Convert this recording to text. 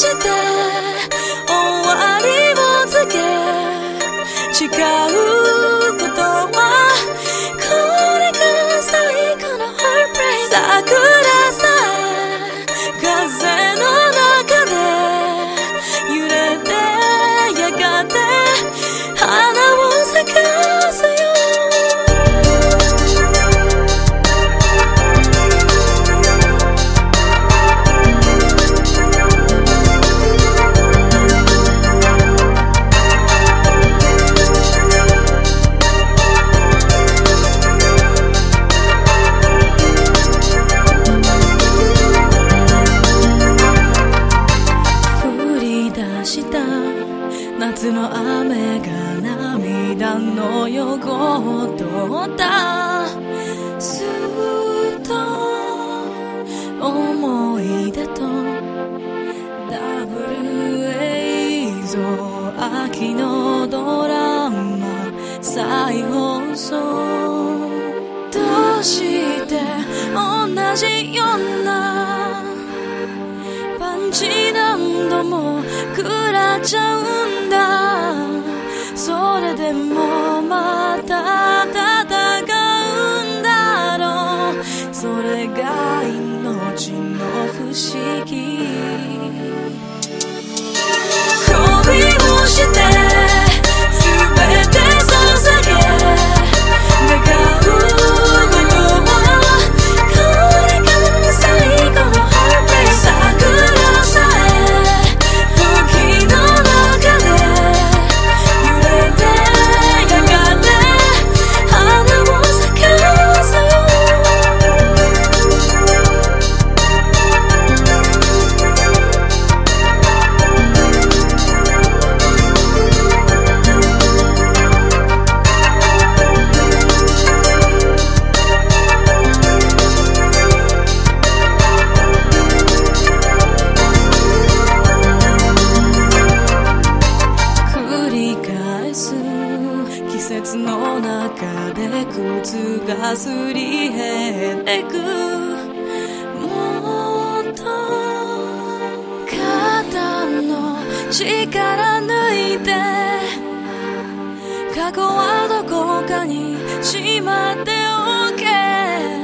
して終わりを告げ誓うことはこれが最後の Heartbreak 桜さえ風の中で揺れてやがて花を咲かすよ夏の雨が涙の横を通ったすっと思い出とダブル映像秋のドラマ再放送どうして同じようなパンチ何度も食らっちゃうんだそれでもまた戦うんだろうそれが命の不思議恋をして全て捧げ願うことはこれが最後の Heartbreak 桜さえ時の中で揺れてやがて花を咲かすよ季節の中で靴がすり減ってくもっと肩の力抜いて過去はどこかにしまっておけ